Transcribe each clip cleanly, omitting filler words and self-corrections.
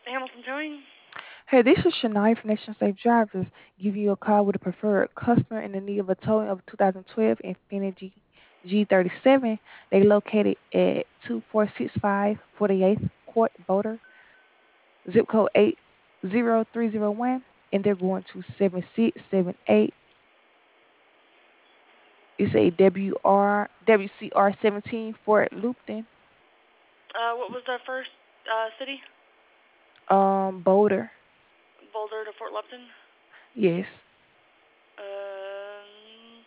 Hamilton Towing. Hey, this is Shania from Nation Safe Drivers giving you a call with a preferred customer in the need of a towing of a 2012 Infiniti G37. They located at 2465 48th Court, Boulder, zip code 80301, and they're going to 7678. It's a WCR 17 Fort Lupton, What was the first city? Boulder. Boulder to Fort Lupton. Yes, Um,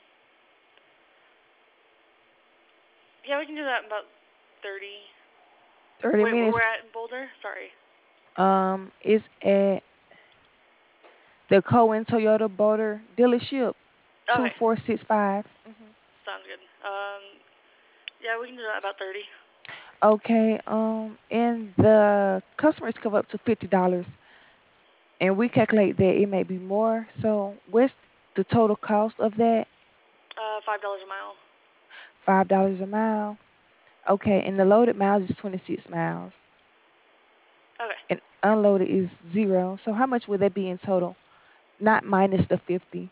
yeah, we can do that in about 30. 30 Wait, where we're minutes. at in Boulder? Sorry. It's at the Cohen Toyota Boulder dealership, Okay, 2465. sounds good. Yeah, we can do that about 30. Okay, and the customers cover up to $50, and we calculate that it may be more. So, what's the total cost of that? $5 a mile. $5 a mile. Okay, and the loaded miles is 26 miles, Okay. and unloaded is zero. So, how much would that be in total? Not minus the 50.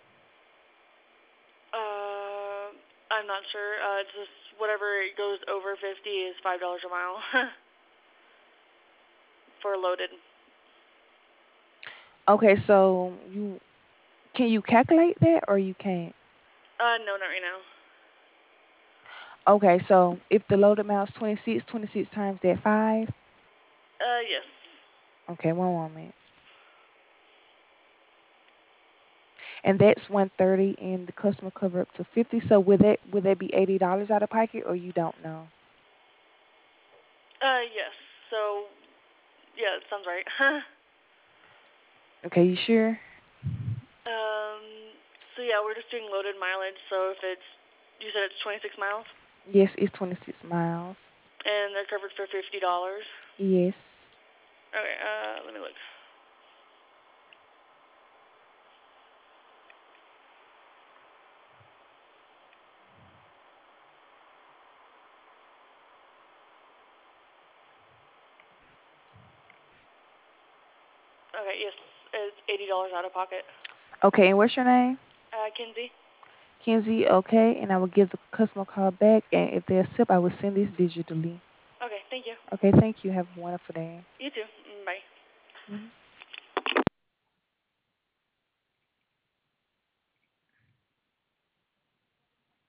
Uh, I'm not sure. It's just whatever it goes over 50 is $5 a mile for loaded. Okay, so you calculate that or you can't? No, not right now. Okay, so if the load amount's 26, 26 times that 5. Yes. Okay, one moment. And that's 130 and the customer cover up to 50. So would that be $80 out of pocket or you don't know? Yes. So, yeah, that sounds right. Okay, you sure? um, so yeah, we're just doing loaded mileage. So if it's, you said it's 26 miles, Yes, it's 26 miles. and they're covered for $50. Yes. Okay. Let me look. Okay. Yes, it's $80 out of pocket. Okay, and what's your name? Kinsey. Kenzie, okay, and I will give the customer a call back and if they accept, I will send this digitally. Okay. Thank you. Okay, thank you. Have a wonderful day. You too. Bye. Mhm.